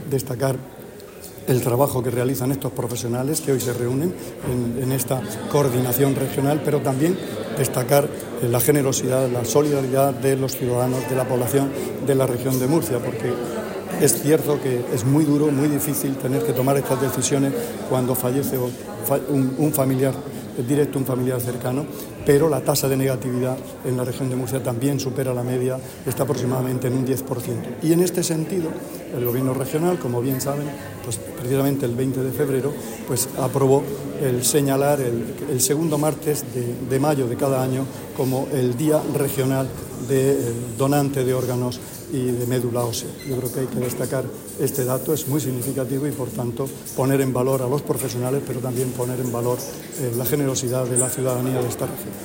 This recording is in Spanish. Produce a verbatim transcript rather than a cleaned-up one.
destacar el trabajo que realizan estos profesionales que hoy se reúnen en, en esta coordinación regional, pero también destacar la generosidad, la solidaridad de los ciudadanos, de la población de la región de Murcia, porque es cierto que es muy duro, muy difícil tener que tomar estas decisiones cuando fallece un, un familiar directo, un familiar cercano, pero la tasa de negatividad en la región de Murcia también supera la media, está aproximadamente en un diez por ciento. Y en este sentido, el Gobierno regional, como bien saben, pues precisamente el veinte de febrero, pues aprobó el señalar el, el segundo martes de, de mayo de cada año como el Día Regional de Donante de Órganos y de médula ósea. Yo creo que hay que destacar este dato, es muy significativo y por tanto poner en valor a los profesionales, pero también poner en valor eh, la generosidad de la ciudadanía de esta región.